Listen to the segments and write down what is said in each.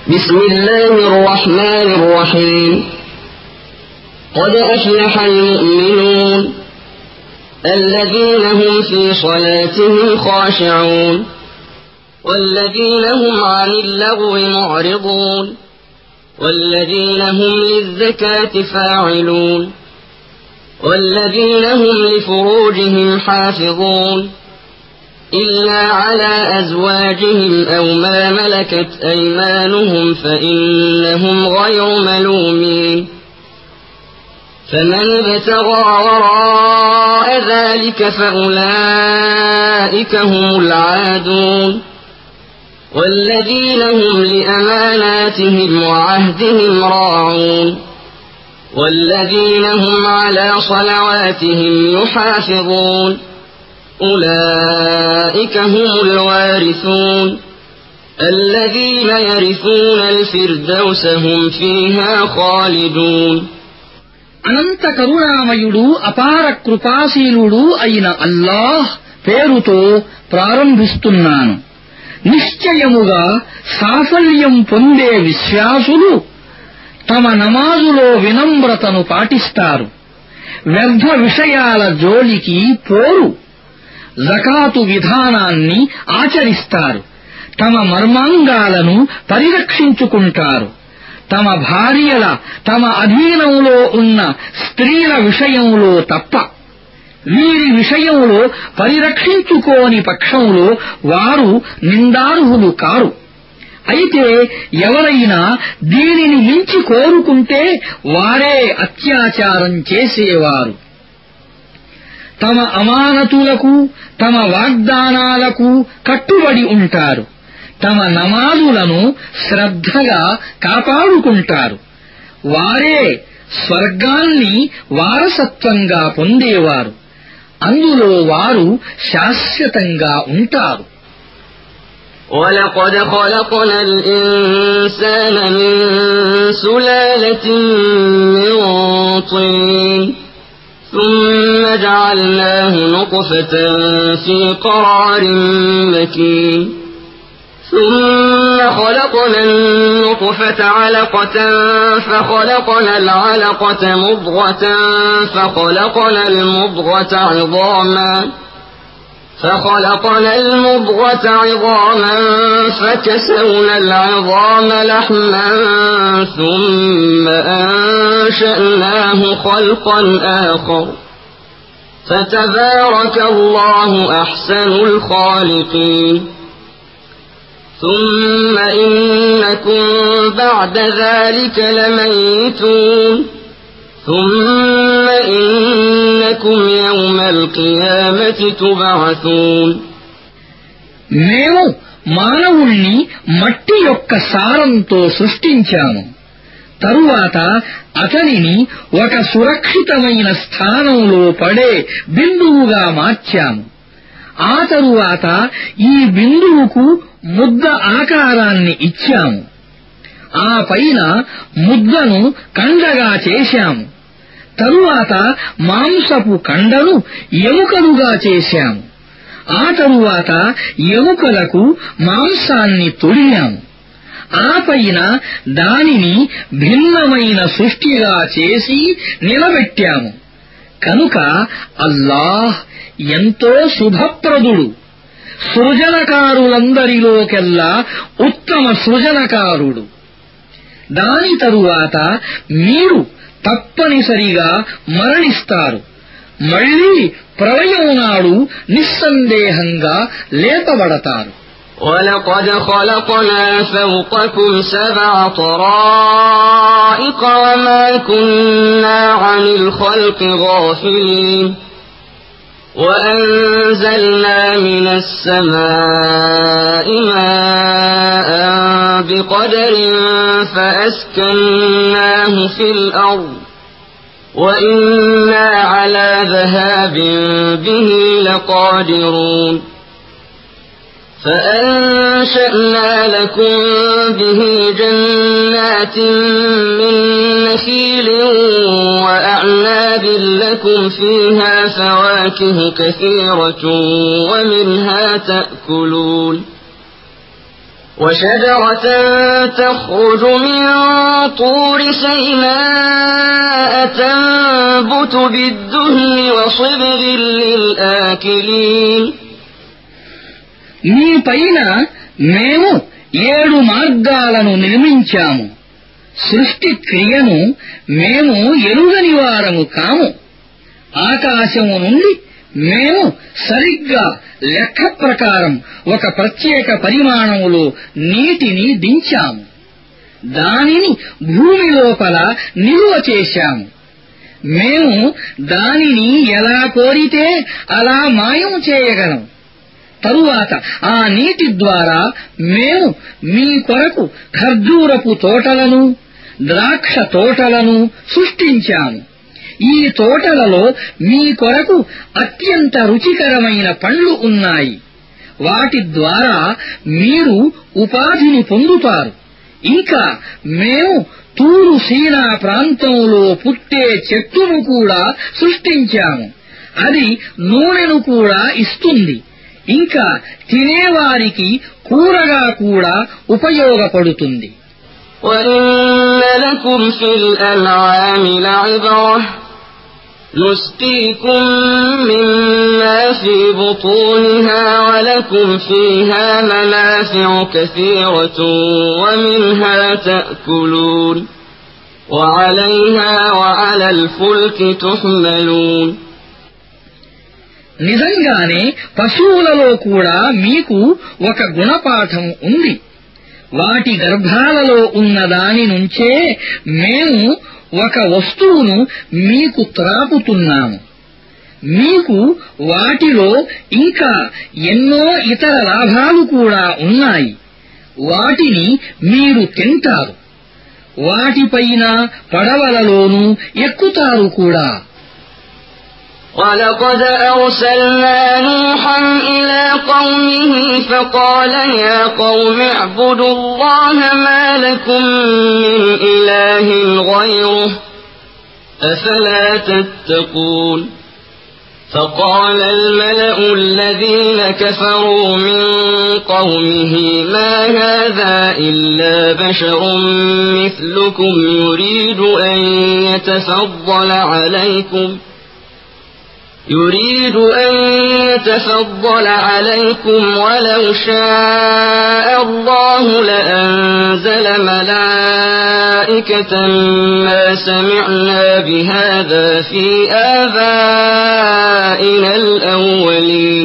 بسم الله الرحمن الرحيم قد أفلح المؤمنون الذين هم في صلاتهم خاشعون والذين هم عن اللغو معرضون والذين هم للزكاة فاعلون والذين هم لفروجهم حافظون إلا على أزواجهم أو ما ملكت أيمانهم فإنهم غير ملومين فمن ابتغى وراء ذلك فأولئك هم العادون والذين هم لأماناتهم وعهدهم راعون والذين هم على صلواتهم يحافظون أولئك هم الوارثون الذين يرثون الفردوس هم فيها خالدون అనంత కరుణామయుడు అపార కృపాశీలుడు అయిన అల్లాహ్ పేరుతో ప్రారంభిస్తున్నాను. నిశ్చయముగా సాఫల్యం పొందే విశ్వాసులు తమ నమాజులో వినమ్రతను పాటిస్తారు, వ్యర్థ విషయాల జోలికి పోరు, జకాతు విధానాన్ని ఆచరిస్తారు, తమ మర్మాంగాలను పరిరక్షించుకుంటారు, తమ భార్యల తమ అధీనంలో ఉన్న స్త్రీల విషయంలో తప్ప వీరి విషయంలో పరిరక్షించుకోని పక్షంలో వారు నిందార్హులు కారు. అయితే ఎవరైనా దీనిని మించి కోరుకుంటే వారే అత్యాచారం చేసేవారు. తమ అమానతులకు తమ వాగ్దానాలకు కట్టుబడి ఉంటారు, తమ నమాజులను శ్రద్ధగా కాపాడుకుంటారు. వారే స్వర్గాన్ని వారసత్వంగా పొందేవారు, అందులో వారు శాశ్వతంగా ఉంటారు. وَلَقَدْ خَلَقْنَا الْإِنسَانَ مِنْ سُلَالَةٍ مِّن طِينٍ ثُمَّ جَعَلْنَاهُ نُطْفَةً فِي قَرَارٍ مَّكِينٍ ثُمَّ خَلَقْنَا النُّطْفَةَ عَلَقَةً فَخَلَقْنَا الْعَلَقَةَ مُضْغَةً فَخَلَقْنَا الْمُضْغَةَ عِظَامًا فَكَسَوْنَا الْعِظَامَ لَحْمًا ثُمَّ أَنشَأْنَاهُ خَلْقًا آخَرَ فَتَبَارَكَ اللَّهُ أَحْسَنُ الْخَالِقِينَ ثُمَّ إِنَّكُمْ بَعْدَ ذَلِكَ لَمَيِّتُونَ ثُمَّ إِنَّكُمْ يَوْمَ الْقِيَامَةِ تُبْعَثُونَ మేము మానవుణ్ణి మట్టి యొక్క సారంతో సృష్టించాము. తరువాత అతనిని ఒక సురక్షితమైన స్థానంలో పడే బిందువుగా మార్చాము. ఆ తరువాత ఈ బిందువుకు ముద్ద ఆకారాన్ని ఇచ్చాము. ఆ పైన ముద్దను కండగా చేశాము. తరువాత మాంసపు కండను ఎముకలుగా చేశాము. ఆ తరువాత ఎముకలకు మాంసాన్ని తొడిగాము. ఆ పైన దానిని భిన్నమైన సృష్టిగా చేసి నిలబెట్టాము. కనుక అల్లాహ్ ఎంతో శుభప్రదుడు, సృజనకారులందరిలోకెల్లా ఉత్తమ సృజనకారుడు. దాని తరువాత మీరు తప్పనిసరిగా మరణిస్తారు, మళ్లీ ప్రళయం నాడు నిస్సందేహంగా లేపబడతారు. وَلَقَدْ خَلَقْنَا فَوْقَكُمْ سَبْعَ طَرَائِقَ وَمَا كُنَّا عَنِ الْخَلْقِ غَافِلِينَ وَأَنزَلْنَا مِنَ السَّمَاءِ مَاءً بِقَدَرٍ فَأَسْكَنَّاهُ فِي الْأَرْضِ وَإِنَّا عَلَى ذَهَابٍ بِهِ لَقَادِرُونَ فَأَنشَأْنَا لَكُم بِهِ جَنَّاتٍ مِّن نَّخِيلٍ وَأَعْنَابٍ لَّكُمْ فِيهَا فَوَاكِهُ كَثِيرَةٌ وَمِنْهَا تَأْكُلُونَ وشجرة تخرج من طور سيناء تنبت بالدهن وصبغ للآكلين నీ పైన మేము 7 మార్గాలను నిర్మించాము. సృష్టి క్రియను మేము ఎరుగని వారము కాము. ఆకాశము నుండి మేము సరిగ్గా లెక్క ప్రకారం ఒక ప్రత్యేక పరిమాణములో నీటిని దించాము. దానిని భూమి లోపల నిలువ చేశాము. మేము దానిని ఎలా కోరితే అలా మాయం చేయగలం. తరువాత ఆ నీటి ద్వారా మేము మీ కొరకు ఖర్జూరపు తోటలను, ద్రాక్ష తోటలను సృష్టించాము. ఈ తోటలలో మీ కొరకు అత్యంత రుచికరమైన పండ్లు ఉన్నాయి. వాటి ద్వారా మీరు ఉపాధిని పొందుతారు. ఇంకా మేము తూరు సీనా ప్రాంతంలో పుట్టే చెట్టును కూడా సృష్టించాము. అది నూనెను కూడా ఇస్తుంది. ఇంకా తినేవారికి కూరగా కూడా ఉపయోగపడుతుంది. وَإِنَّ لَكُمْ فِي الْأَنْعَامِ لَعِبْرَةً نُسْقِيكُم مِّمَّا فِي بُطُونِهَا وَلَكُمْ فِيهَا مَنَافِعُ كَثِيرَةٌ وَمِنْهَا تَأْكُلُونَ وَعَلَيْهَا وَعَلَى الْفُلْكِ تُحْمَلُونَ నిజంగానే పశువులలో కూడా మీకు ఒక గుణపాఠం ఉంది. వాటి గర్భాలలో ఉన్న దాని నుంచే మేము ఒక వస్తువును మీకు త్రాపుతున్నాము. మీకు వాటిలో ఇంకా ఎన్నో ఇతర లాభాలు కూడా ఉన్నాయి. వాటిని మీరు తింటారు. వాటిపైన పడవలలోనూ ఎక్కుతారు కూడా. وَلَقَدْ أَرْسَلْنَا نُوحًا إِلَى قَوْمِهِ فَقَالَ يَا قَوْمِ اعْبُدُوا اللَّهَ مَا لَكُمْ مِنْ إِلَٰهٍ غَيْرُهُ أَفَلَا تَتَّقُونَ فَقَالَ الْمَلَأُ الَّذِينَ كَفَرُوا مِنْ قَوْمِهِ مَا هَذَا إِلَّا بَشَرٌ مِثْلُكُمْ يُرِيدُ أَنْ يتفضل عليكم ولو شاء الله لأنزل ملائكة ما سمعنا بهذا في آبائنا الأولين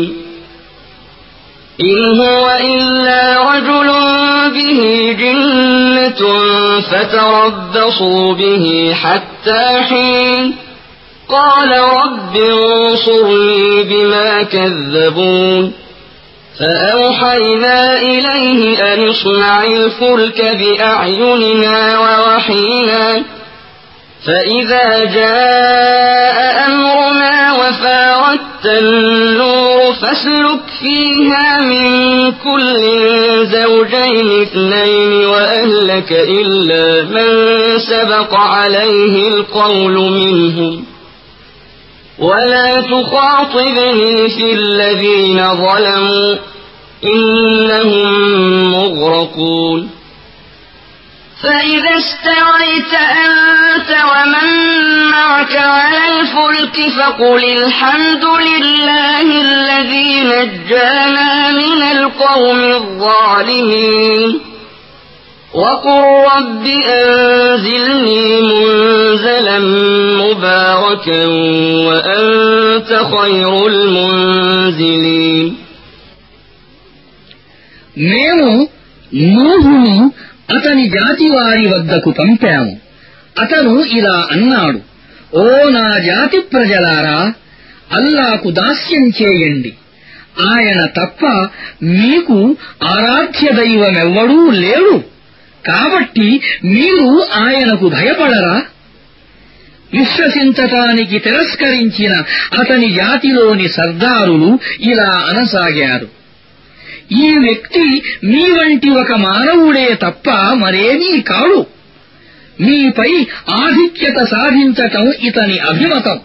إن هو إلا رجل به جنة فتربصوا به حتى حين قال رب انصرني بما كذبون فأوحينا إليه أن اصنع الفلك بأعيننا ووحينا فإذا جاء أمرنا وفاردت النور فاسلك فيها من كل زوجين 2 وأهلك إلا من سبق عليه القول منهم ولا تخاطبني في الذين ظلموا إنهم مغرقون فإذا استويت أنت ومن معك على الفلك فقل الحمد لله الذي نجانا من القوم الظالمين وقل رب أنزلني منزلا مباركا وأنت خير المنزلين మేము నూహును అతని జాతి వారి వద్దకు పంపాము. అతను ఇలా అన్నాడు: ఓ నా జాతి ప్రజలారా, అల్లాకు దాస్యం చేయండి. ఆయన తప్ప మీకు ఆరాధ్య దైవమెవ్వడూ లేడు. కాబట్టి మీరు ఆయనకు భయపడరా? విశ్వసించటానికి తిరస్కరించిన అతని జాతిలోని సర్దారులు ఇలా అనసాగారు: ఈ వ్యక్తి మీ వంటి ఒక మానవుడే తప్ప మరేమీ కాడు. మీపై ఆధిక్యత సాధించటం ఇతని అభిమతం.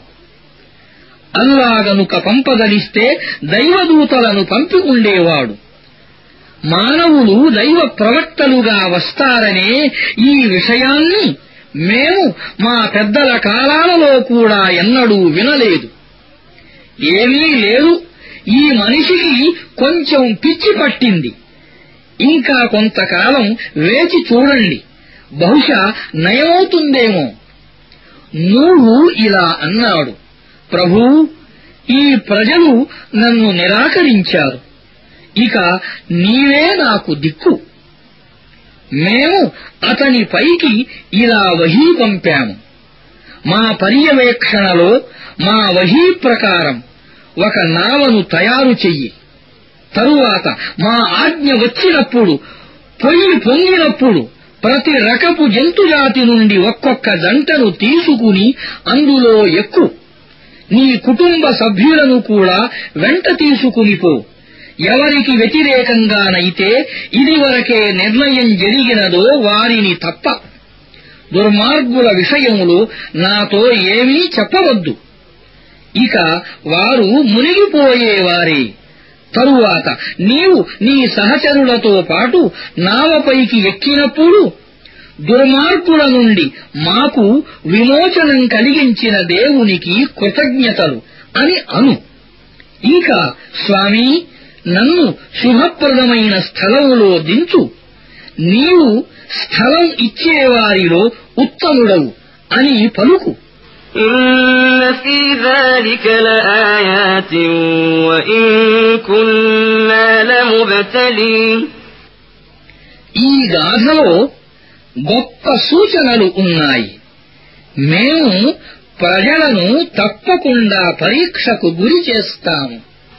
అల్లా గనుక పంపదలిస్తే దైవదూతలను పంపి ఉండేవాడు. మానవులు దైవ ప్రవక్తలుగా వస్తారనే ఈ విషయాన్ని మేము మా పెద్దల కాలాలలో కూడా ఎన్నడూ వినలేదు. ఏమీ లేదు, ఈ మనిషికి కొంచెం పిచ్చి పట్టింది. ఇంకా కొంతకాలం వేచి చూడండి, బహుశా నయమవుతుందేమో. నూహు ఇలా అన్నాడు, ప్రభూ, ఈ ప్రజలు నన్ను నిరాకరించారు, ఇక నీవే నాకు దిక్కు. మేము అతని పైకి ఇలా వహీ పంపాము, మా పర్యవేక్షణలో మా వహీ ప్రకారం ఒక నావను తయారు చెయ్యి. తరువాత మా ఆజ్ఞ వచ్చినప్పుడు, పొయ్యి పొంగినప్పుడు ప్రతి రకపు జంతుజాతి నుండి ఒక్కొక్క జంటను తీసుకుని అందులో ఎక్కు. నీ కుటుంబ సభ్యులను కూడా వెంట తీసుకునిపో. ఎవరికి వ్యతిరేకంగానైతే ఇదివరకే నిర్ణయం జరిగినదో వారిని తప్ప. దుర్మార్గుల విషయములో నాతో ఏమీ చెప్పవద్దు, ఇక వారు మునిగిపోయేవారే. తరువాత నీవు నీ సహచరులతో పాటు నావపైకి ఎక్కినప్పుడు దుర్మార్గుల నుండి మాకు విమోచనం కలిగించిన దేవునికి కృతజ్ఞతలు అని అను. ఇంకా స్వామీ, నన్ను శుభప్రదమైన స్థలములో దించు, నీవు స్థలం ఇచ్చేవారిలో ఉత్తముడవు అని పలుకు. إن في ذلك لآيات وإن كنا لمبتلين. ఈ గాథలో గొప్ప సూచనలు ఉన్నాయి. మేము ప్రజలను తప్పకుండా పరీక్షకు గురి చేస్తాము.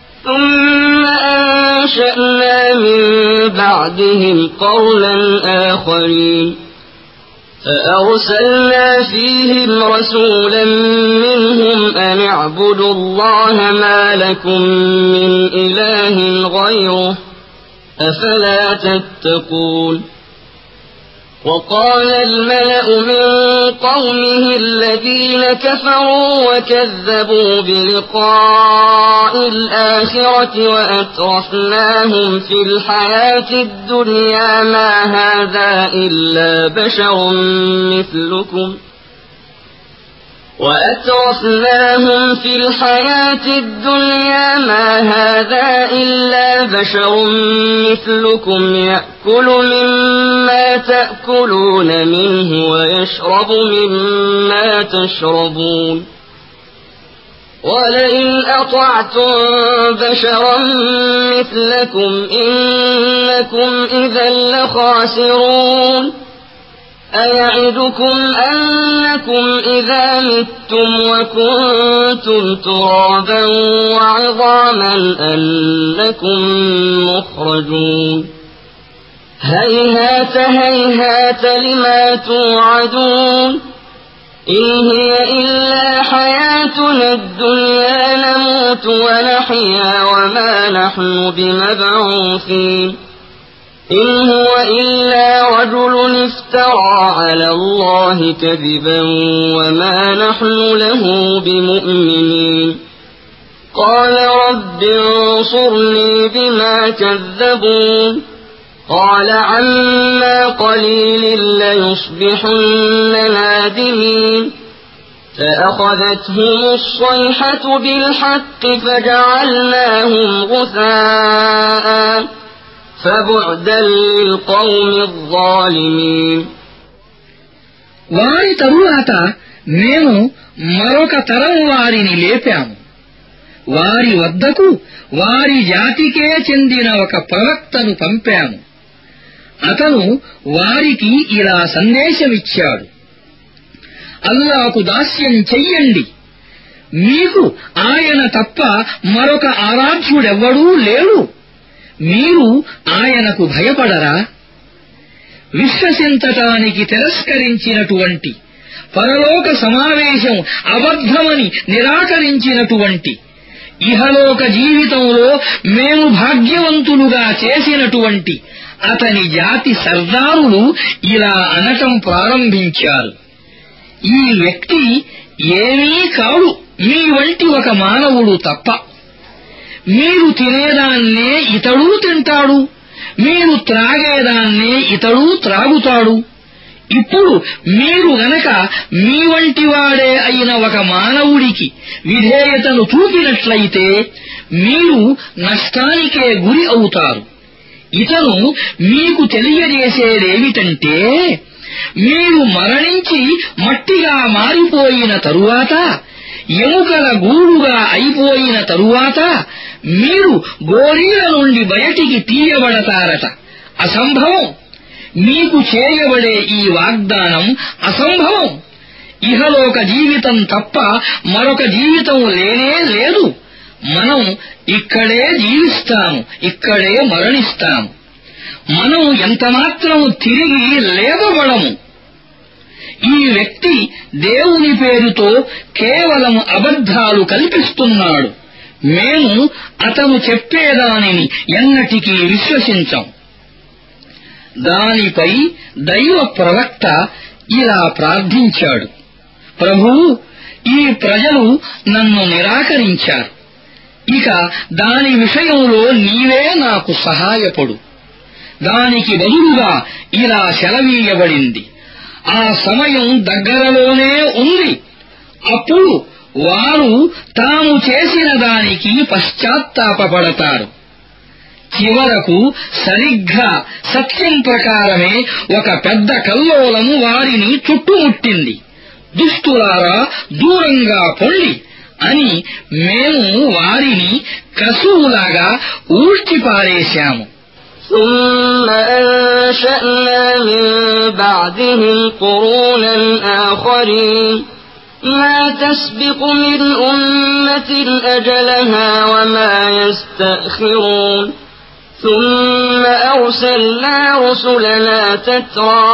ثم أنشأنا من بعدهم قرنا آخرين فأرسلنا فيهم رسولا منهم أن اعبدوا الله ما لكم من إله غيره أفلا تتقون. وقال الملأ من قومه الذين كفروا وكذبوا بلقاء الآخرة وأترفناهم في الحياة الدنيا ما هذا إلا بشر مثلكم يأكل مما تأكلون منه ويشرب مما تشربون ولئن أطعتم بشرا مثلكم إنكم إذا لخاسرون. أيعدكم أنكم إذا متم وكنتم ترابا وعظاما أنكم مخرجون. هيهات هيهات لما توعدون. إن هي إلا حياتنا الدنيا نموت ونحيا وما نحن بمبعوثين. إن هو إلا رجل افترى على الله كذبا وما نحن له بمؤمنين. قال رب انصرني بما كذبون. قال عما قليل ليصبحن نادمين. فأخذتهم الصيحة بالحق فجعلناهم غثاء فبعدا للقوم الظالمين. వారి తరువాత మేము మరొక తరం వారిని లేపాము. వారి వద్దకు వారి జాతికే చెందిన ఒక ప్రవక్తను పంపాము. అతను వారికి ఇలా సందేశమిచ్చాడు, అల్లాహకు దాస్యం చెయ్యండి, మీకు ఆయన తప్ప మరొక ఆరాధ్యుడెవ్వడూ లేడు, మీరు ఆయనకు భయపడరా? విశ్వసించటానికి తిరస్కరించినటువంటి, పరలోక సమావేశం అబద్ధమని నిరాకరించినటువంటి, ఇహలోక జీవితంలో మేము భాగ్యవంతులుగా చేసినటువంటి అతని జాతి సర్దారులు ఇలా అనటం ప్రారంభించారు, ఈ వ్యక్తి ఏమీ కాడు మీ వంటి ఒక మానవుడు తప్ప. మీరు తినేదాన్నే ఇతడూ తింటాడు, మీరు త్రాగేదాన్నే ఇతడు త్రాగుతాడు. ఇప్పుడు మీరు గనక మీ వంటి వాడే అయిన ఒక మానవుడికి విధేయతను చూపినట్లయితే మీరు నష్టానికే గురి అవుతారు. ఇతను మీకు తెలియజేసేదేమిటంటే, మీరు మరణించి మట్టిగా మారిపోయిన తరువాత, ఎముకల గూడుగా అయిపోయిన తరువాత మీరు గోరీల నుండి బయటికి తీయబడతారట. అసంభవం. మీకు చేయబడే ఈ వాగ్దానం అసంభవం. ఇహలోక జీవితం తప్ప మరొక జీవితం లేనే లేదు. మనం ఇక్కడే జీవిస్తాము, ఇక్కడే మరణిస్తాము. మనం ఎంతమాత్రం తిరిగి లేవబడము. ఈ వ్యక్తి దేవుని పేరుతో కేవలం అబద్ధాలు కల్పిస్తున్నాడు. మేము అతను చెప్పేదానిని ఎన్నటికీ విశ్వసించం. దానిపై దైవ ప్రవక్త ఇలా ప్రార్థించాడు: ప్రభూ, ఈ ప్రజలు నన్ను నిరాకరించారు. ఇక దాని విషయంలో నీవే నాకు సహాయపడు. దానికి బదులుగా ఇలా సెలవీయబడింది: ఆ సమయం దగ్గరలోనే ఉంది. అప్పుడు వారు తాము చేసిన దానికి పశ్చాత్తాపపడతారు. చివరకు సరిగ్గా సత్యం ప్రకారమే ఒక పెద్ద కల్లోలం వారిని చుట్టుముట్టింది. దుష్టులారా, దూరంగా పొండి అని మేము వారిని కసువులాగా ఊడ్చిపారేశాము. ثم أنشأنا من بعدهم قرونا آخرين ما تسبق من أمة أجلها وما يستأخرون ثم أرسلنا رسلنا تترى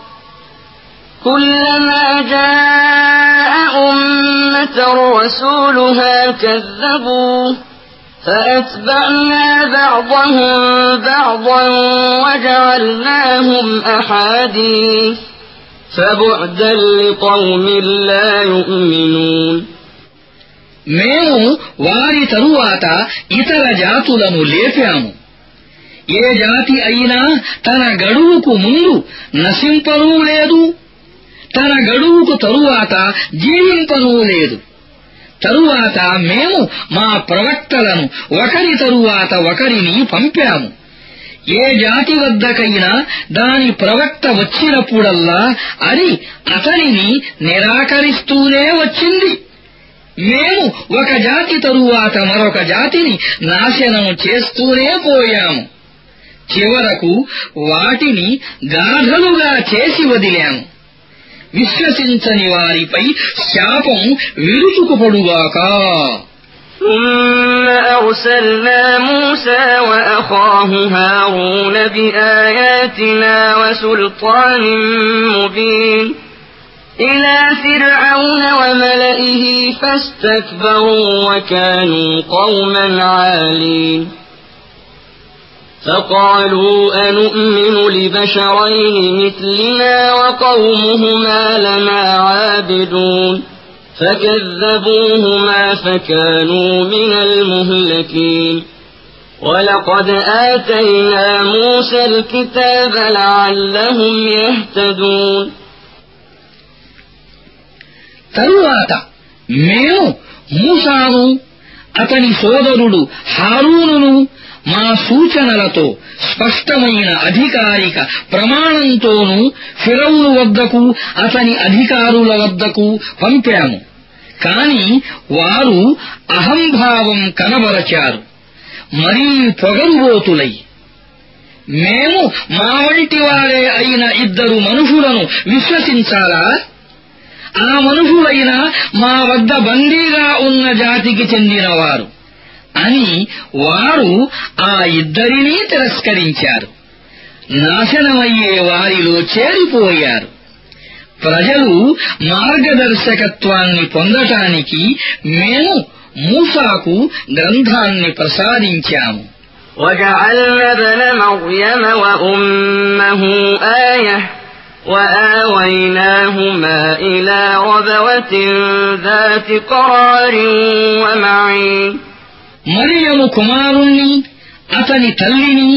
كلما جاء أمة رسولها كذبوه فأتبعنا بعضهم بعضا وجعلناهم أحاديث فبعدا لقوم لا يؤمنون. మేము వారి తరువాత ఇతర జాతులను లేపాము. ఏ జాతి అయినా తన గడువుకు ముందు నశింపనూ లేదు, తన గడువుకు తరువాత జీవింపనూ లేదు. తరువాత మేము మా ప్రవక్తలను ఒకరి తరువాత ఒకరిని పంపాము. ఏ జాతి వద్దకైనా దాని ప్రవక్త వచ్చినప్పుడల్లా అది అతనిని నిరాకరిస్తూనే వచ్చింది. మేము ఒక జాతి తరువాత మరొక జాతిని నాశనం చేస్తూనే పోయాము. చివరకు వాటిని గాథలుగా చేసి వదిలాము. విశ్వసించని వారిపై శాపం విరుచుకుపడుగాక. ثم أرسلنا موسى وأخاه هارون بآياتنا وسلطان مبين إلى فرعون وملئه فاستكبروا وكانوا قوما عالين فقالوا أنؤمن لبشرين مثلنا وقومهما لنا عابدون فكذبوهما فكانوا من المهلكين ولقد آتينا موسى الكتاب لعلهم يهتدون. తరువాత మేము మూసాను అతని సోదరుడు హారూనును మా సూచనలతో స్పష్టమైన అధికారిక ప్రమాణంతోనూ ఫిరౌను వద్దకు అతని అధికారుల వద్దకు పంపాము. కాని వారు అహంభావం కనబరచారు, మరీ పొగరుబోతులై. మేము మా వంటి వారే అయిన ఇద్దరు మనుషులను విశ్వసించాలా? ఆ మనుషులైనా మా వద్ద బందీగా ఉన్న జాతికి చెందినవారు అని వారు ఆ ఇద్దరినీ తిరస్కరించారు. నాశనమయ్యే వారిలో చేరిపోయారు. ప్రజలు మార్గదర్శకత్వాన్ని పొందటానికి మేము మూసాకు గ్రంథాన్ని ప్రసాదించాము. وجعلنا ابن مريم وأمه آية وآويناهما إلى ربوة ذات قرار ومعين. మరియము కుమారుణ్ణి, అతని తల్లిని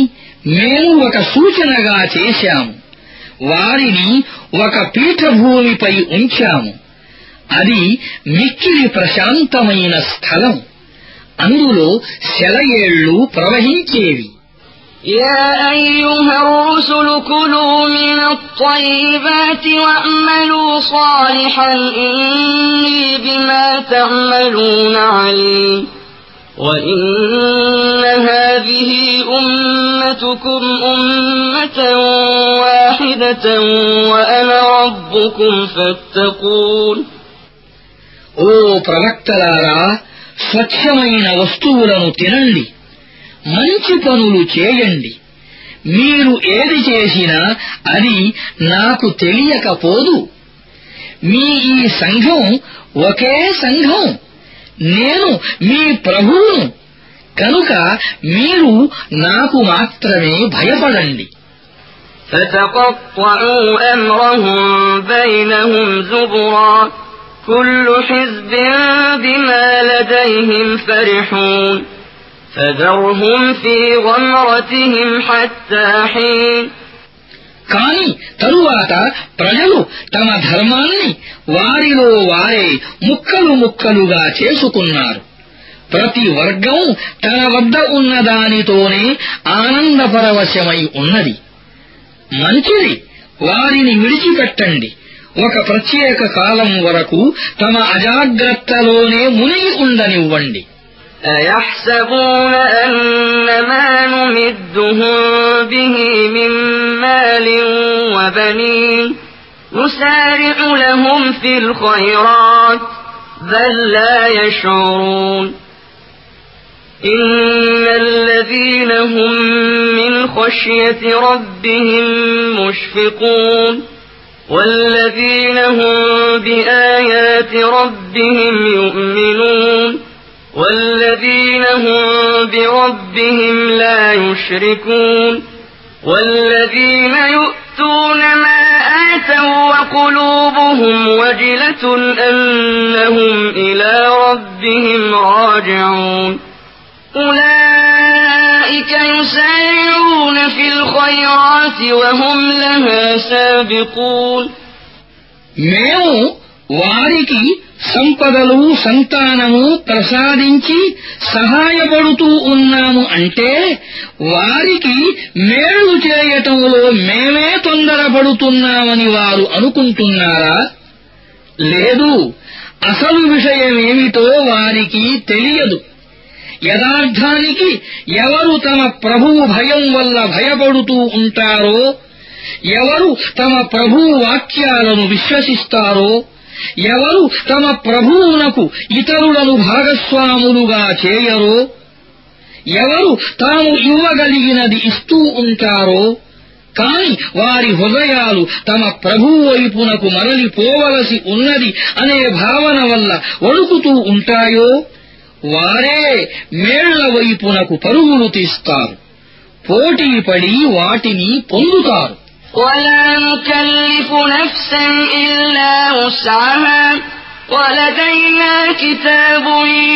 మేము ఒక సూచనగా చేశాము. వారిని ఒక పీఠభూమిపై ఉంచాము. అది మిక్కిలి ప్రశాంతమైన స్థలం. అందులో సెలయేళ్లు ప్రవహించేవి. يا أيها الرسل كلوا من الطيبات وأعملوا صالحا إني بما تعملون عليم وإن هذه أمتكم أمة واحدة وأنا ربكم فاتقون. ఓ ప్రవక్తలారా, స్వచ్ఛమైన వస్తువులను తినండి, మంచి పనులు చేయండి. మీరు ఏది చేసినా అది నాకు తెలియకపోదు. మీ ఈ సంఘం ఒకే సంఘం. నేను మీ ప్రభువును. కనుక మీరు నాకు మాత్రమే భయపడండి. فَتَقَطَّعُوا أَمْرَهُم بَيْنَهُمْ زُبُرًا كُلُّ حِزْبٍ بِمَا لَدَيْهِمْ فَرِحُونَ فَذَرْهُمْ فِي غَمْرَتِهِمْ حَتَّى حِينٍ. కాని తరువాత ప్రజలు తమ ధర్మాన్ని వారిలో వారే ముక్కలు ముక్కలుగా చేసుకున్నారు. ప్రతి వర్గం తన వద్ద ఉన్న దానితోనే ఆనందపరవశమై ఉన్నది. మంచిది, వారిని విడిచిపెట్టండి. ఒక ప్రత్యేక కాలం వరకు తమ అజాగ్రత్తలోనే మునిగి ఉండనివ్వండి. أَيَحْسَبُونَ أَنَّمَا نُمِدُّهُم بِهِ مِن مَّالٍ وَبَنِينَ نُسَارِعُ لَهُمْ فِي الْخَيْرَاتِ بَل لَّا يَشْعُرُونَ إِنَّ الَّذِينَ هُم مِّنْ خَشْيَةِ رَبِّهِم مُّشْفِقُونَ وَالَّذِينَ هُم بِآيَاتِ رَبِّهِمْ يُؤْمِنُونَ وَالَّذِينَ هُم بِرَبِّهِمْ لَا يُشْرِكُونَ وَالَّذِينَ يُؤْتُونَ مَا آتَوا وَقُلُوبُهُمْ وَجِلَةٌ أَنَّهُمْ إِلَى رَبِّهِمْ راجعون أُولَئِكَ يُسَارِعُونَ فِي الْخَيْرَاتِ وَهُمْ لَهَا سَابِقُونَ. మేము వారికి సంపదలు సంతానము ప్రసాదించి సహాయపడుతూ ఉన్నాము అంటే వారికి మేలు చేయటంలో మేమే తొందరపడుతున్నామని వారు అనుకుంటున్నారా? లేదు, అసలు విషయమేమిటో వారికి తెలియదు. యథార్థానికి ఎవరు తమ ప్రభువు భయం వల్ల భయపడుతూ ఉంటారో, ఎవరు తమ ప్రభువు వాక్యాలను విశ్వసిస్తారో, ఎవరు తమ ప్రభువునకు ఇతరులను భాగస్వాములుగా చేయరో, ఎవరు తాము ఇవ్వగలిగినది ఇస్తూ ఉంటారో, కాని వారి హృదయాలు తమ ప్రభువు వైపునకు మరలిపోవలసి ఉన్నది అనే భావన వల్ల వణుకుతూ ఉంటాయో, వారే మేళ్ల వైపునకు పరుగులు తీస్తారు, పోటీపడి వాటిని పొందుతారు. وَلَا نُكَلِّفُ نَفْسًا إِلَّا وُسْعَهَا وَلَدَيْنَا كِتَابٌ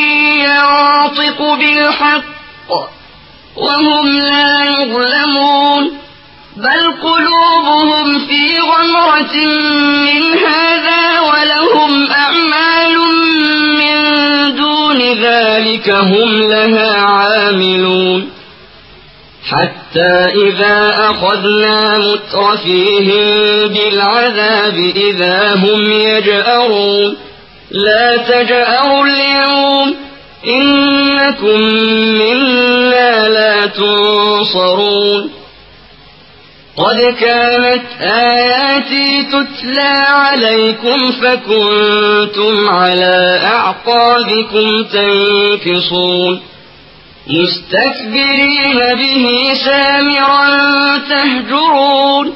يَنطِقُ بِالْحَقِّ وَهُمْ لَا يُظْلَمُونَ بَلْ قُلُوبُهُمْ فِي غَمْرَةٍ مِّنْ هَذَا وَلَهُمْ أَعْمَالٌ مِّن دُونِ ذَلِكَ هُمْ لَهَا عَامِلُونَ حَتَّى إِذَا أَخَذْنَا مُتْرَفِيهِم بِالْعَذَابِ إِذَا هُمْ يَجْأَرُونَ لَا تَجْأَرُوا الْيَوْمَ إِنَّكُمْ مِنَّا لَا تُنصَرُونَ قَدْ كَانَتْ آيَاتِي تُتْلَى عَلَيْكُمْ فَكُنتُمْ عَلَى أَعْقَابِكُمْ تَنكِصُونَ مُسْتَكْبِرِينَ بِهِ سَامِرًا تَهْجُرُونَ.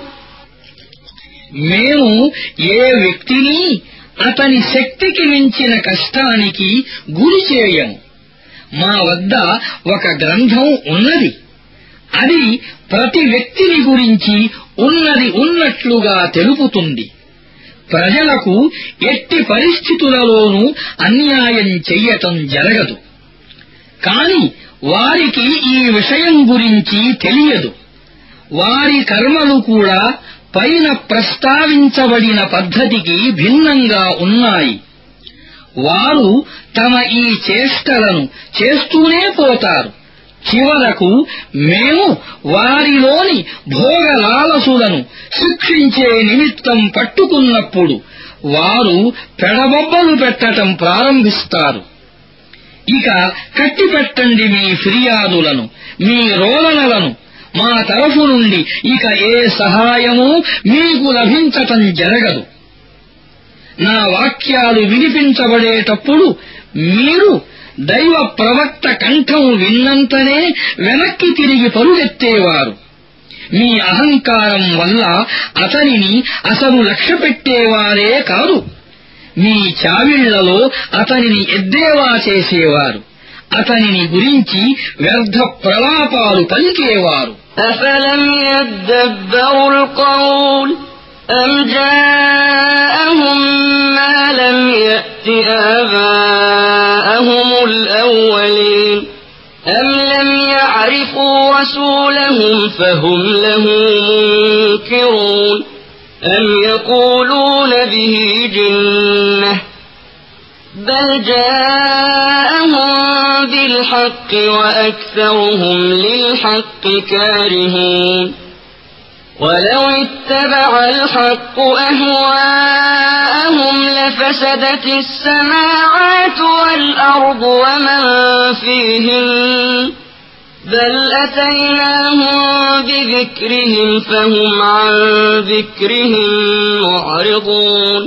మేము ఏ వ్యక్తిని అతని శక్తికి మించిన కష్టానికి గురి చేయము. మా వద్ద ఒక గ్రంథం ఉన్నది. అది ప్రతి వ్యక్తిని గురించి ఉన్నది ఉన్నట్లుగా తెలుపుతుంది. ప్రజలకు ఎట్టి పరిస్థితులలోనూ అన్యాయం చెయ్యటం జరగదు. కాని వారికి ఈ విషయం గురించి తెలియదు. వారి కర్మలు కూడా పైన ప్రస్తావించబడిన పద్ధతికి భిన్నంగా ఉన్నాయి. వారు తమ ఈ చేష్టలను చేస్తూనే పోతారు. చివరకు మేము వారిలోని భోగలాలసులను శిక్షించే నిమిత్తం పట్టుకున్నప్పుడు వారు పెడబొబ్బలు పెట్టటం ప్రారంభిస్తారు. ఇక కట్టిపెట్టండి మీ ఫిర్యాదులను, మీ రోదనలను. మా తరఫు నుండి ఇక ఏ సహాయమూ మీకు లభించటం జరగదు. నా వాక్యాలు వినిపించబడేటప్పుడు మీరు దైవ ప్రవక్త కంఠం విన్నంతనే వెనక్కి తిరిగి పరుగెత్తేవారు. మీ అహంకారం వల్ల అతనిని అసలు లక్ష్యపెట్టేవారే కాదు. మీ చావిళ్లలో అతనిని ఎద్దేవా చేసేవారు. అతనిని గురించి వ్యర్థ ప్రలాపాలు పలికేవారు. أفلم يدبروا القول أم جاءهم ما لم يأت آباءهم الأولين أم لم يعرفوا رسولهم فهم له منكرون أم يقولون به جنة بل جاءهم بالحق وأكثرهم للحق كارهون ولو اتبع الحق أهواءهم لفسدت السماوات والأرض ومن فيهن بل أتيناهم بذكرهم فهم عن ذكرهم معرضون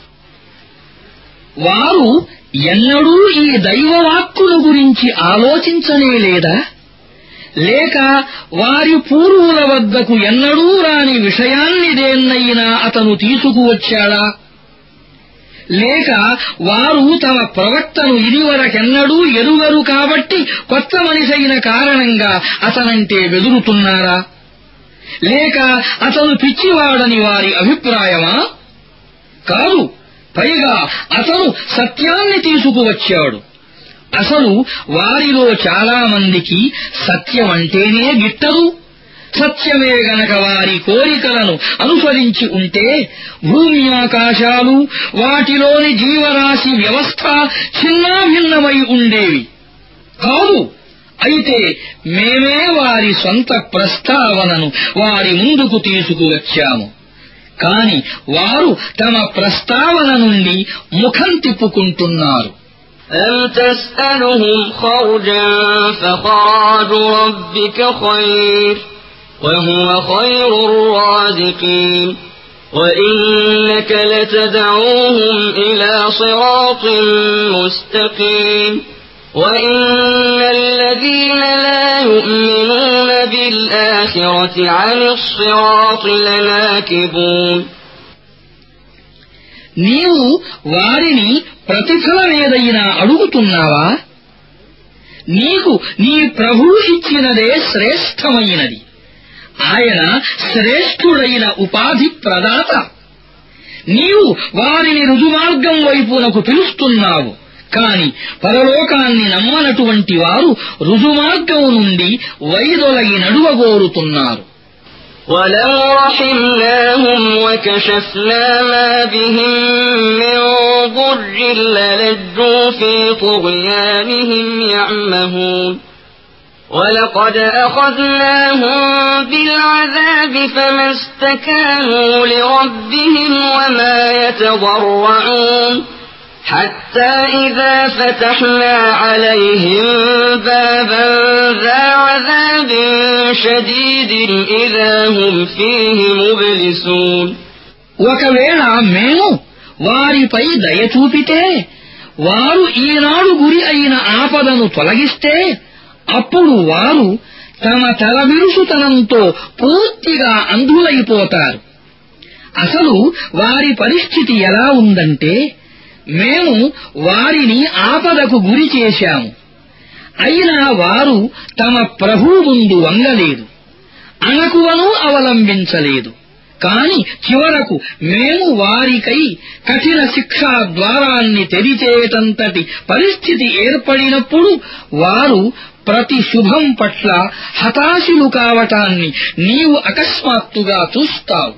వారు ఎన్నడూ ఈ దైవవాక్కుల గురించి ఆలోచించనే లేదా? లేక వారి పూర్వుల వద్దకు ఎన్నడూ రాని విషయాన్ని దేన్నైనా అతను తీసుకువచ్చాడా? లేక వారు తమ ప్రవక్తను ఇదివరకెన్నడూ ఎరుగరు కాబట్టి కొత్త మనిషైన కారణంగా అతనంటే బెదురుతున్నారా? లేక అతను పిచ్చివాడని వారి అభిప్రాయమా? కాదు, పైగా అతను సత్యాన్ని తీసుకువచ్చాడు. అసలు వారిలో చాలా మందికి సత్యమంటేనే గిట్టదు. సత్యమే గనక వారి కోరికలను అనుసరించి ఉంటే భూమ్యాకాశాలు వాటిలోని జీవరాశి వ్యవస్థ చిన్నాభిన్నమై ఉండేవి. కాదు, అయితే మేమే వారి సొంత ప్రస్తావనను వారి ముందుకు తీసుకువచ్చాము. కాని వారు తమ ప్రస్తావన నుండి ముఖం తిప్పుకుంటున్నారు. أم تسألهم خرجا فخراج ربك خير وهو خير الرازقين وإنك لتدعوهم إلى صراط مستقيم وإن الذين لا يؤمنون بالآخرة عن الصراط لناكبون నీవు వారిని ప్రతిఫలమేదైనా అడుగుతున్నావా? నీకు నీ ప్రభువు ఇచ్చినదే శ్రేష్టమైనది. ఆయన శ్రేష్ఠుడైన ఉపాధి ప్రదాత. నీవు వారిని రుజుమార్గం వైపునకు పిలుస్తున్నావు. కాని పరలోకాన్ని నమ్మనటువంటి వారు రుజుమార్గం నుండి వైదొలగి నడువగోరుతున్నారు. ولو رحمناهم وكشفنا ما بهم من ضر للجوا في طغيانهم يعمهون ولقد أخذناهم بالعذاب فما استكانوا لربهم وما يتضرعون حتى إذا فتحنا عليهم بابا ذا عذاب شديد إذا هم فيه مبلسون ఒకవేళ మేము వారిపై దయ చూపితే వారు ఈనాడు గురి అయిన ఆపదను తొలగిస్తే అప్పుడు వారు తమ తలబిరుసుతనంతో పూర్తిగా అంధులైపోతారు. అసలు వారి పరిస్థితి ఎలా ఉందంటే మేము వారిని ఆపదకు గురి చేశాము. అయినా వారు తమ ప్రభువు ముందు వంగలేదు, అణకువను అవలంబించలేదు. కాని చివరకు మేము వారికై కఠిన శిక్షా ద్వారాన్ని తెరిచేటంతటి పరిస్థితి ఏర్పడినప్పుడు వారు ప్రతి శుభం పట్ల హతాశులు కావటాన్ని నీవు అకస్మాత్తుగా చూస్తావు.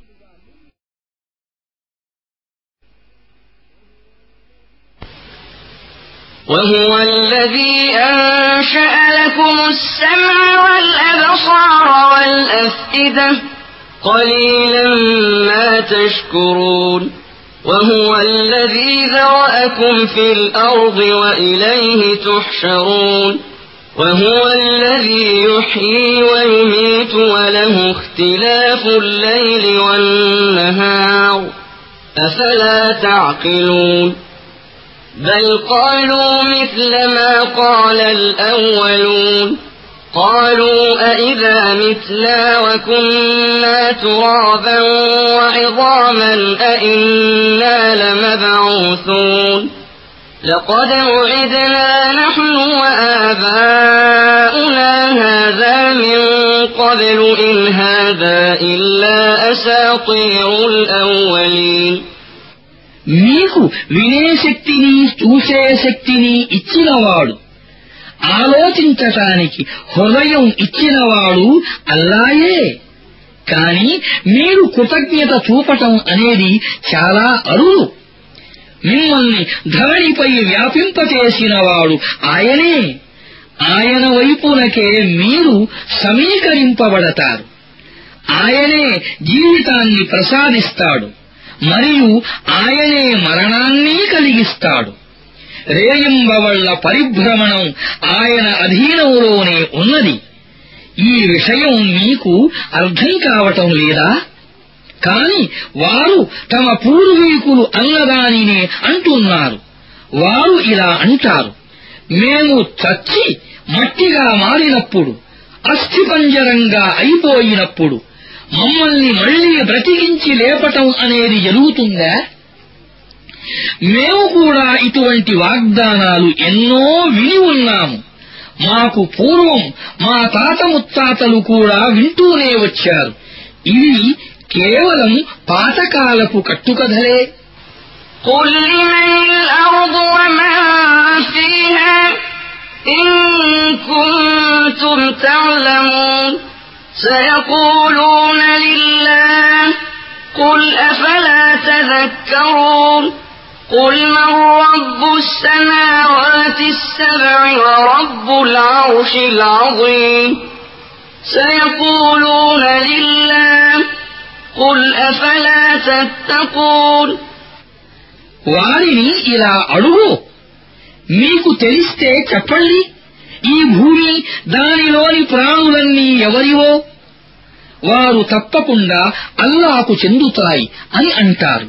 وهو الذي أنشأ لكم السمع والأبصار والأفئدة قليلا ما تشكرون وهو الذي ذرأكم في الأرض وإليه تحشرون وهو الذي يحيي ويميت وله اختلاف الليل والنهار أفلا تعقلون بل قالوا مثل ما قال الأولون قالوا أئذا متنا وكنا ترابا وعظاما أئنا لمبعوثون لقد وعدنا نحن وآباؤنا هذا من قبل إن هذا إلا أساطير الأولين మీకు వినే శక్తిని చూసే శక్తిని ఇచ్చినవాడు, ఆలోచించటానికి హృదయం ఇచ్చినవాడు అల్లాయే. కాని మీరు కృతజ్ఞత చూపటం అనేది చాలా అరుదు. మిమ్మల్ని ధరణిపై వ్యాపింపచేసినవాడు ఆయనే. ఆయన వైపునకే మీరు సమీకరింపబడతారు. ఆయనే జీవితాన్ని ప్రసాదిస్తాడు మరియు ఆయనే మరణాన్ని కలిగిస్తాడు. రేయింబవళ్ల పరిభ్రమణం ఆయన అధీనంలోనే ఉన్నది. ఈ విషయం మీకు అర్థం కావటం లేదా? కాని వారు తమ పూర్వీకులు అన్నదానినే అంటున్నారు. వారు ఇలా అంటారు, మేము చచ్చి మట్టిగా మారినప్పుడు, అస్థిపంజరంగా అయిపోయినప్పుడు మమ్మల్ని మళ్లీ బ్రతికించి లేపటం అనేది జరుగుతుందా? మేము కూడా ఇటువంటి వాగ్దానాలు ఎన్నో విని ఉన్నాము. మాకు పూర్వం మా తాత ముత్తాతలు కూడా వింటూనే వచ్చారు. ఇవి కేవలం పాతకాలపు కట్టుకథలే. قل لمن الأرض ومن فيها إن كنتم تعلمون سيقولون لله قل أفلا تذكرون قل من رب السماوات السبع ورب العرش العظيم سيقولون لله قل أفلا تتقون వారిని ఇలా అడుగు, మీకు తెలిస్తే చెప్పండి, ఈ భూమి దానిలోని ప్రాణులన్నీ ఎవరివో? వారు తప్పకుండా అల్లాహకు చెందుతాయి అని అంటారు.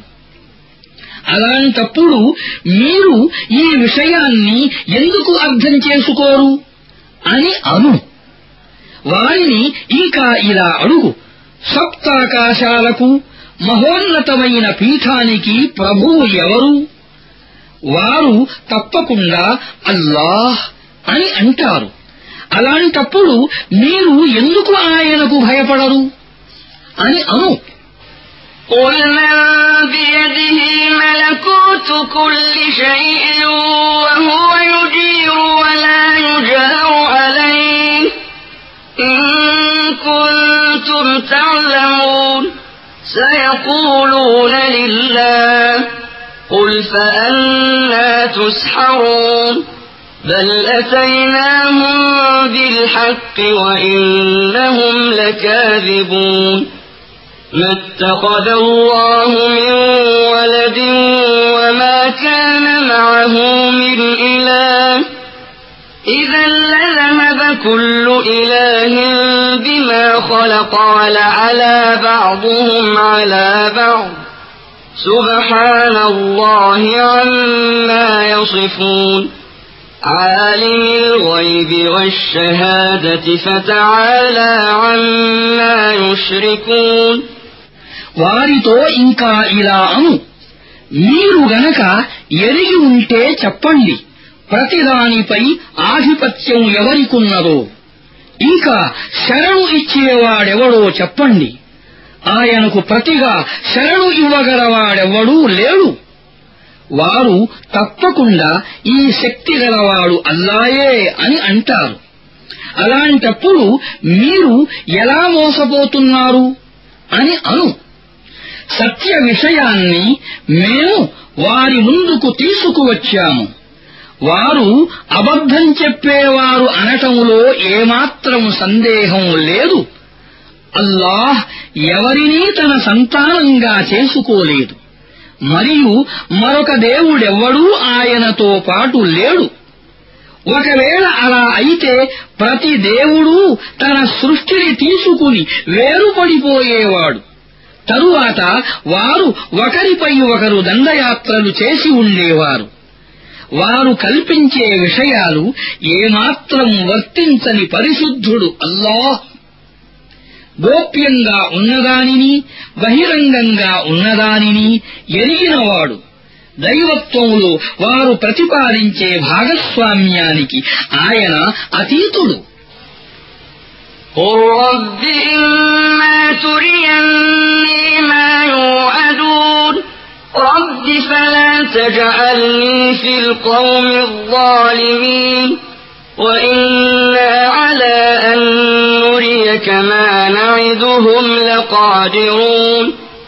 అలాంటప్పుడు మీరు ఈ విషయాన్ని ఎందుకు అర్థం చేసుకోరు అని అను. వారిని ఇంకా ఇలా అడుగు, సప్తాకాశాలకు మహోన్నతమైన పీఠానికి ప్రభువు ఎవరు? వారు తప్పకుండా అల్లాహ్ అని అంటారు. అలాంటప్పుడు మీరు ఎందుకు ఆయనకు భయపడరు అని అను. قل من بيده ملكوت كل شيء وهو يجير ولا يجار عليه إن كنتم تعلمون سيقولون لله قل فأنى تسحرون بل أتيناهم بالحق وإنهم لكاذبون ما اتخذ الله من ولد وما كان معه من إله إذا لذهب كل إله بما خلق ولعلى بعضهم على بعض سبحان الله عما يصفون عالم الغيب والشهادة فتعالى عما يشركون వారితో ఇంకా ఇలా అను, మీరు గనక ఎరిగి ఉంటే చెప్పండి, ప్రతిదానిపై ఆధిపత్యం ఎవరికున్నదో, ఇంకా శరణు ఇచ్చేవాడెవడో చెప్పండి. ఆయనకు ప్రతిగా శరణు ఇవ్వగలవాడెవడూ లేడు. వారు తప్పకుండా ఈ శక్తి గలవాడు అల్లాయే అని అంటారు. అలాంటప్పుడు మీరు ఎలా మోసపోతున్నారు అని అను. సత్య విషయాన్ని మేము వారి ముందుకు తీసుకువచ్చాము. వారు అబద్ధం చెప్పేవారు అనటంలో ఏమాత్రం సందేహం లేదు. అల్లాహ్ ఎవరినీ తన సంతానంగా చేసుకోలేదు, మరియు మరొక దేవుడెవ్వడూ ఆయనతో పాటు లేడు. ఒకవేళ అలా అయితే ప్రతి దేవుడూ తన సృష్టిని తీసుకుని వేరుపడిపోయేవాడు. తరువాత వారు ఒకరిపై ఒకరు దండయాత్రలు చేసి ఉండేవారు. వారు కల్పించే విషయాలు ఏమాత్రం వర్తించని పరిశుద్ధుడు అల్లాహ్. గోప్యంగా ఉన్నదానిని, బహిరంగంగా ఉన్నదానిని ఎరిగినవాడు. దైవత్వంలో వారు ప్రతిపాదించే భాగస్వామ్యానికి ఆయన అతీతుడు. قل رب إما تريني ما يوعدون رب فلا تجعلني في القوم الظالمين وإنا على أن نريك ما نعدهم لقادرون.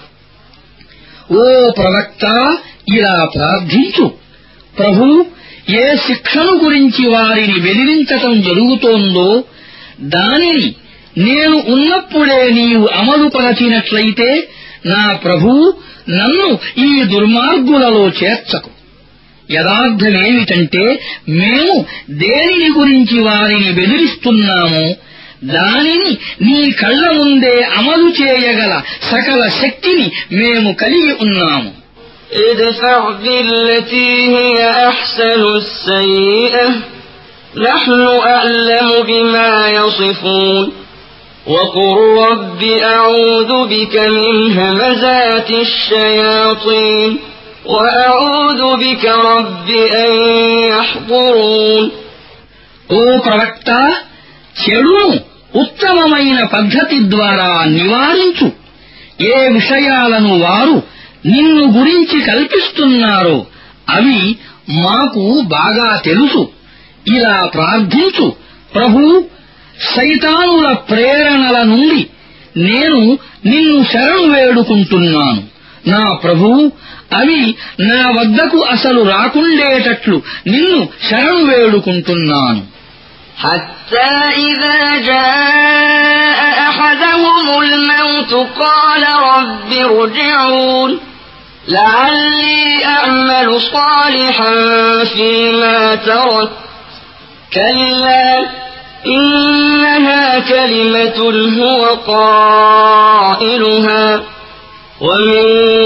ఓ ప్రవక్త, ఇలా ప్రార్థించు, ప్రభూ, ఏ శిక్షను గురించి వారిని బెదిరించటం జరుగుతోందో దానిని నేను ఉన్నప్పుడే నీవు అమలుపరచినట్లయితే నా ప్రభూ, నన్ను ఈ దుర్మార్గులలో చేర్చకు. యథార్థమేమిటంటే మేము దేనిని గురించి వారిని బెదిరిస్తున్నామో దానిని నీ కళ్ల ముందే అమలు చేయగల సకల శక్తిని మేము కలిగి ఉన్నాము. ادفع بالتي هي أحسن السيئة نحن أعلم بما يصفون وقل رب أعوذ بك من همزات الشياطين وأعوذ بك رب أن يحضرون. ఓ ప్రవక్త, చెడును ఉత్తమమైన పద్ధతి ద్వారా నివారించు. ఏ విషయాలను వారు నిన్ను గురించి కల్పిస్తున్నారో అవి మాకు బాగా తెలుసు. ఇలా ప్రార్థించు, ప్రభూ, శైతానుల ప్రేరణల నుండి నేను నిన్ను శరణు వేడుకుంటున్నాను. నా ప్రభూ, అవి నా వద్దకు అసలు రాకుండేటట్లు నిన్ను శరణు వేడుకుంటున్నాను. حتى إذا جاء أحدهم الموت قال رب ارجعون لعلي أعمل صالحا فيما تركت كلا إنها كلمة هو قائلها ومن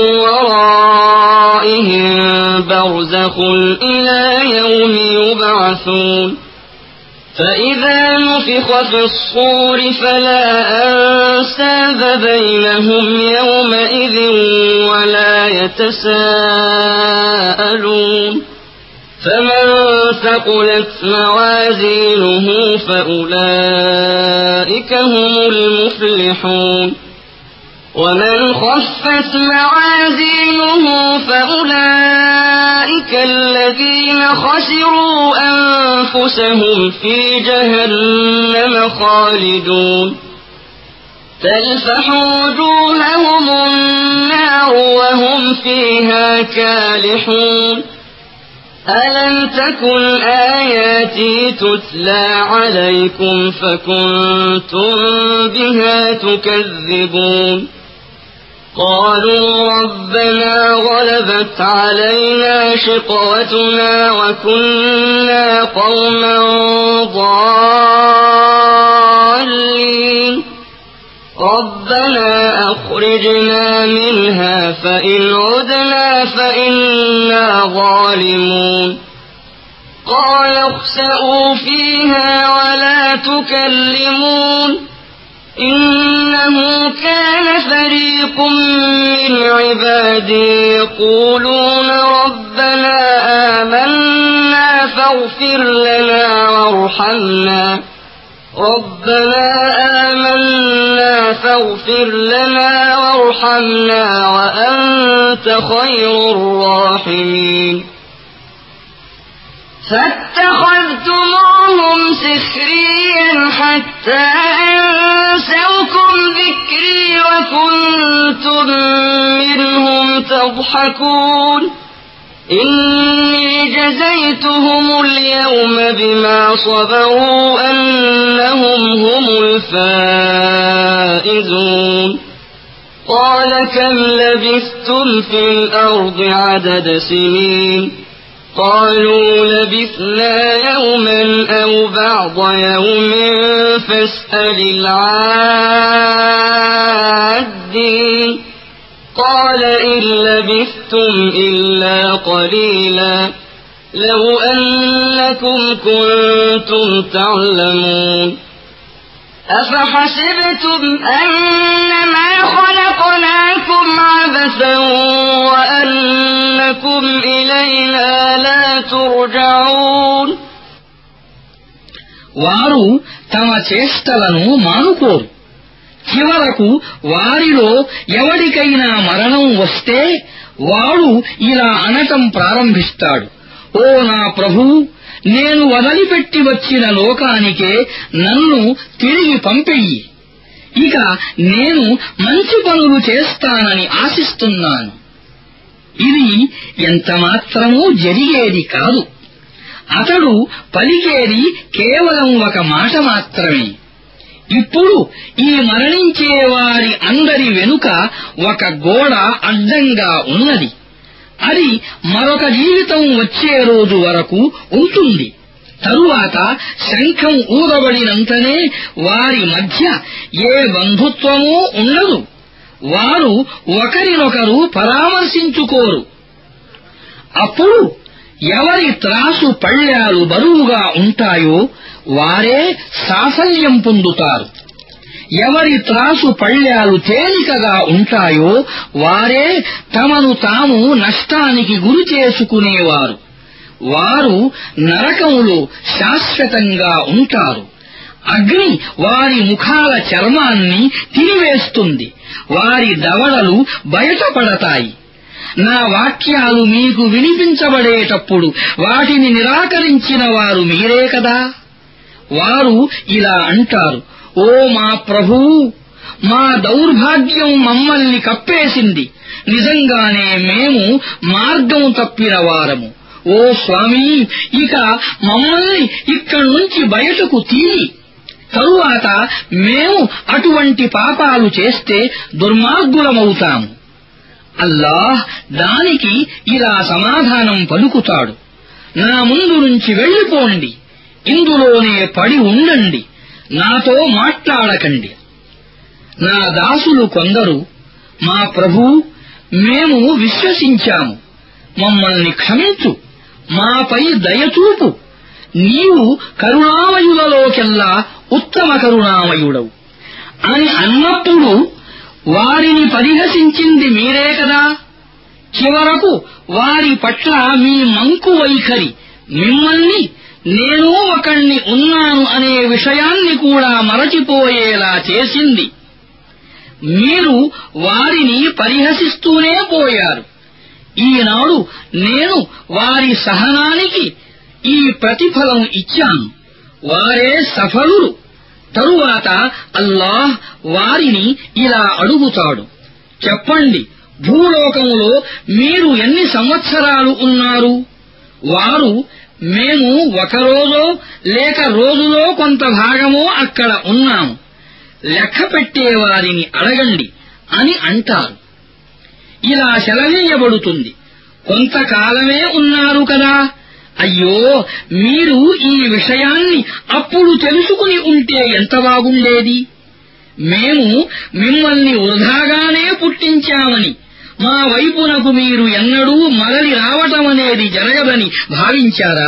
ورائهم برزخ إلى يوم يبعثون فإذا نفخ في الصور فلا أنساب بينهم يومئذ ولا يتساءلون فمن ثقلت موازينه فأولئك هم المفلحون ومن خفت موازينه فأولئك الذين خسروا أنفسهم في جهنم خالدون تلفح وجوههم النار وهم فيها كالحون ألم تكن آياتي تتلى عليكم فكنتم بها تكذبون قالوا ربنا غلبت علينا شقوتنا وكنا قوما ضالين ربنا أخرجنا منها فإن عدنا فإنا ظالمون قال اخسئوا فيها ولا تكلمون إنه كان فريق من عبادي يقولون ربنا آمنا فاغفر لنا وارحمنا ربنا آمنا فاغفر لنا وارحمنا وأنت خير الراحمين فاتخذتموهم سخريا حتى أنسوكم ذكري وكنتم منهم تضحكون إني جزيتهم اليوم بما صبروا أنهم هم الفائزون قال كم لبثتم في الأرض عدد سنين قالوا لبثنا يوما أو بعض يوم فاسأل العادين قال إن لبثتم إلا قليلا لو أنكم كنتم تعلمون أفحسبتم أنما خلقناكم عبثا وأنكم إلينا لا ترجعون వారు తమ చేష్టలను మానుకోరు. చివరకు వారిలో ఎవరికైనా మరణం వస్తే వాడు ఇలా అనటం ప్రారంభిస్తాడు, ఓ నా ప్రభూ, నేను వదిలిపెట్టి వచ్చిన లోకానికే నన్ను తిరిగి పంపెయ్యి. ఇక నేను మంచి పనులు చేస్తానని ఆశిస్తున్నాను. ఇది ఎంతమాత్రమూ జరిగేది కాదు. అతడు పలికేది కేవలం ఒక మాట మాత్రమే. ఇప్పుడు ఈ మరణించే వారి అందరి వెనుక ఒక గోడ అడ్డంగా ఉన్నది. అది మరొక జీవితం వచ్చే రోజు వరకు ఉంటుంది. తరువాత శంఖం ఊదబడినంతనే వారి మధ్య ఏ బంధుత్వమూ ఉండదు. వారు ఒకరినొకరు పరామర్శించుకోరు. అప్పుడు ఎవరి త్రాసు పళ్ళాలు బరువుగా ఉంటాయో వారే సాఫల్యం పొందుతారు. ఎవరి త్రాసు పళ్ళాలు తేలికగా ఉంటాయో వారే తమను తాము నష్టానికి గురి చేసుకునేవారు. వారు నరకములో శాశ్వతంగా ఉంటారు. అగ్ని వారి ముఖాల చర్మాన్ని తినివేస్తుంది. వారి దవడలు బయటపడతాయి. నా వాక్యాలు మీకు వినిపించబడేటప్పుడు వాటిని నిరాకరించిన వారు మీరే కదా. వారు ఇలా అంటారు, ఓ మా ప్రభూ, మా దౌర్భాగ్యం మమ్మల్ని కప్పేసింది. నిజంగానే మేము మార్గం తప్పిన వారము. ఓ స్వామీ, ఇక మమ్మల్ని ఇక్కడి నుంచి బయటకు తీయి. తరువాత మేము అటువంటి పాపాలు చేస్తే దుర్మార్గులమవుతాము. అల్లాహ్ దానికి ఇలా సమాధానం పలుకుతాడు, నా ముందు నుంచి వెళ్ళిపోండి, ఇందులోనే పడి ఉండండి, నాతో మాట్లాడకండి. నా దాసులు కొందరు, మా ప్రభూ, మేము విశ్వసించాము, మమ్మల్ని క్షమించు, మాపై దయచూపు, నీవు కరుణామయులలోకెల్లా ఉత్తమ కరుణామయుడవు అని అన్నప్పుడు వారిని పరిహసించింది మీరే కదా. చివరకు వారి పట్ల మీ మంకు వైఖరి మిమ్మల్ని నేను ఒకణ్ణి ఉన్నాను అనే విషయాన్ని కూడా మరచిపోయేలా చేసింది. మీరు వారిని పరిహసిస్తూనే పోయారు. ఈనాడు నేను వారి సహనానికి ఈ ప్రతిఫలం ఇచ్చాను. వారే సఫలురు. తరువాత అల్లాహ్ వారిని ఇలా అడుగుతాడు, చెప్పండి, భూలోకములో మీరు ఎన్ని సంవత్సరాలు ఉన్నారు? వారు, మేము ఒక రోజో లేక రోజులో కొంత భాగమో అక్కడ ఉన్నాము, లెక్క పెట్టేవారిని అడగండి అని అంటారు. ఇలా సెలవీయబడుతుంది, కొంతకాలమే ఉన్నారు కదా. అయ్యో, మీరు ఈ విషయాన్ని అప్పుడు తెలుసుకుని ఉంటే ఎంత బాగుండేది. మేము మిమ్మల్ని వృధాగానే పుట్టించామని, మా వైపునకు మీరు ఎన్నడూ మరలి రావటమనేది జరగదని భావించారా?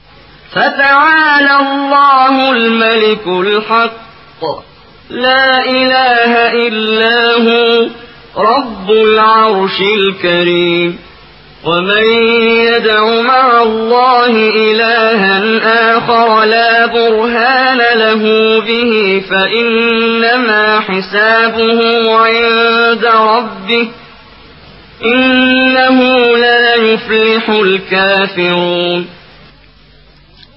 فتعالى الله الملك الحق لا إله إلا هو رب العرش الكريم ومن يدع مع الله إلها آخر لا برهان له به فإنما حسابه عند ربه إنه لا يفلح الكافرون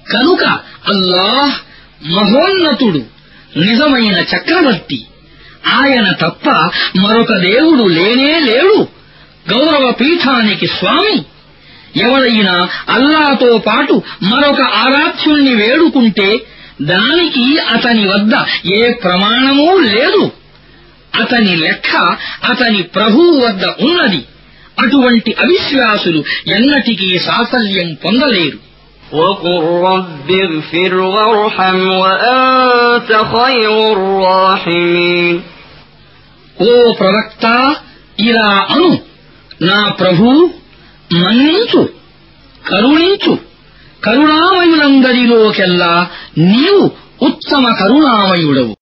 కనుక అల్లాహ్ మహోన్నతుడు, నిజమైన చక్రవర్తి. ఆయన తప్ప మరొక దేవుడు లేనే లేడు. గౌరవ పీఠానికి స్వామి. ఎవరైనా అల్లాతో పాటు మరొక ఆరాధ్యుణ్ణి వేడుకుంటే దానికి అతని వద్ద ఏ ప్రమాణమూ లేదు. అతని లెక్క అతని ప్రభువు వద్ద ఉన్నది. అటువంటి అవిశ్వాసులు ఎన్నటికీ సాఫల్యం పొందలేరు. وَقُلْ رَبِّ اغْفِرْ وَارْحَمْ وَأَنْتَ خَيْرُ الرَّاحِمِينَ. ఓ ప్రవక్త, ఇలా అను, నా ప్రభూ, మన్నించు, కరుణించు. కరుణామయులందరిలోకెల్లా నీవు ఉత్తమ కరుణామయుడవు.